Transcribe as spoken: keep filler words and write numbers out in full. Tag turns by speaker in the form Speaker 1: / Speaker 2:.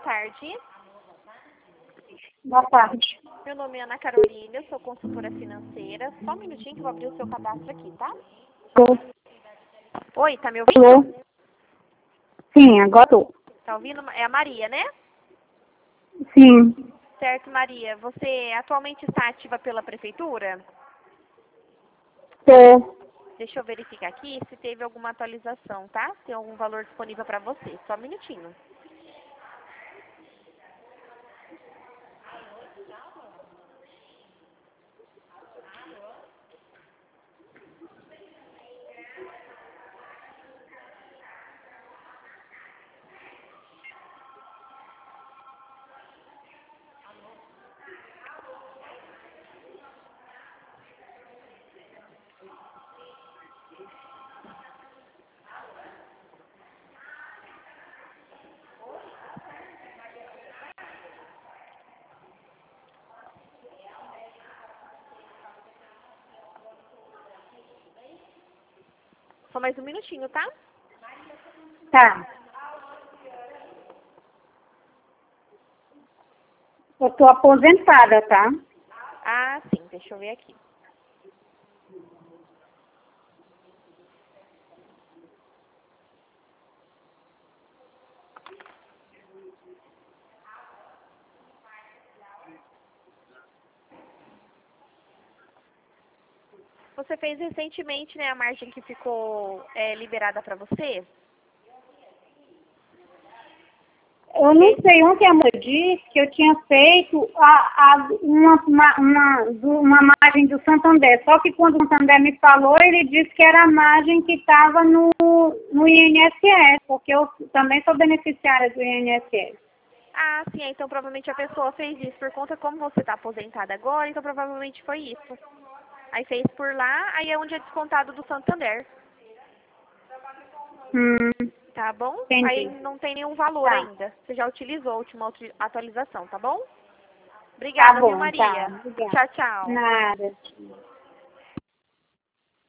Speaker 1: tarde.
Speaker 2: Boa tarde.
Speaker 1: Meu nome é Ana Carolina, eu sou consultora financeira. Só um minutinho que eu vou abrir o seu cadastro aqui, tá?
Speaker 2: Tô.
Speaker 1: Oi, tá me ouvindo?
Speaker 2: Tô. Sim, agora tô.
Speaker 1: Tá ouvindo? É a Maria, né?
Speaker 2: Sim.
Speaker 1: Certo, Maria. Você atualmente está ativa pela prefeitura?
Speaker 2: Tô.
Speaker 1: Deixa eu verificar aqui se teve alguma atualização, tá? Se tem algum valor disponível para você. Só um minutinho. Só mais um minutinho, tá?
Speaker 2: Tá. Eu tô aposentada, tá?
Speaker 1: Ah, sim. Deixa eu ver aqui. Você fez recentemente, né, a margem que ficou é, liberada para você?
Speaker 2: Eu não sei, ontem a mulher disse que eu tinha feito a, a, uma, uma, uma, do- uma margem do Santander. Só que quando o Santander me falou, ele disse que era a margem que estava no, no I N S S, porque eu também sou beneficiária do I N S S.
Speaker 1: Ah, sim. Então provavelmente a pessoa fez isso por conta, como você está aposentada agora, então provavelmente foi isso. Aí fez por lá, aí é onde é descontado do Santander.
Speaker 2: Hum,
Speaker 1: Tá bom? Aí
Speaker 2: entendi.
Speaker 1: não tem nenhum valor
Speaker 2: Tá.
Speaker 1: ainda. Você já utilizou a última atu- atualização, tá bom?
Speaker 2: Tá
Speaker 1: Obrigada, viu,
Speaker 2: bom, tá.
Speaker 1: Maria?
Speaker 2: Obrigada.
Speaker 1: Tchau, tchau.
Speaker 2: Nada.